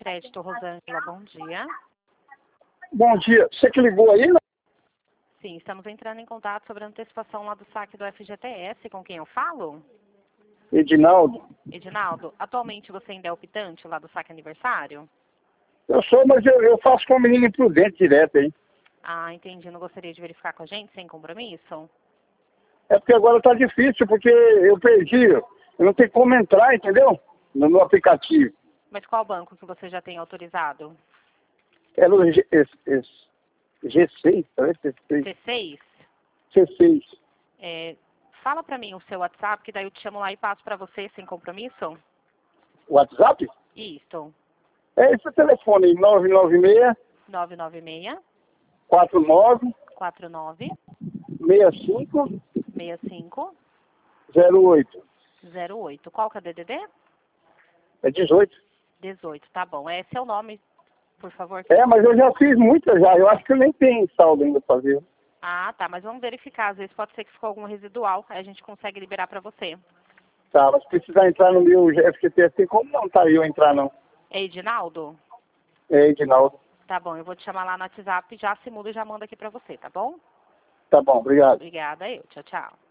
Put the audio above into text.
Crédito, Rosângela, bom dia. Bom dia. Você que ligou aí, né? Sim, estamos entrando em contato sobre a antecipação lá do saque do FGTS. Com quem eu falo? Edinaldo? Edinaldo, atualmente você ainda é optante lá do saque aniversário? Eu sou, mas eu faço com a menina imprudente direto aí. Ah, entendi. Não gostaria de verificar com a gente, sem compromisso? É porque agora tá difícil, porque eu perdi. Eu não tenho como entrar, entendeu? No aplicativo. Mas qual banco que você já tem autorizado? Era o G6, parece G6. C6? C6. Fala pra mim o seu WhatsApp, que daí eu te chamo lá e passo pra você, sem compromisso? WhatsApp? Isso. É esse telefone aí, 996 996 49 49 65 65 08. 08. Qual que é o DDD? É 18. 18, tá bom. É seu nome, por favor. É, mas eu já fiz muitas já. Eu acho que eu nem tenho saldo ainda pra fazer. Ah, tá, mas vamos verificar. Às vezes pode ser que ficou algum residual, aí a gente consegue liberar pra você. Tá, mas se precisar entrar no meu FGTS, tem como não tá eu entrar, não. É Edinaldo? É, Edinaldo. Tá bom, eu vou te chamar lá no WhatsApp, já simula e já manda aqui pra você, tá bom? Tá bom, obrigado. Obrigada, eu. Tchau, tchau.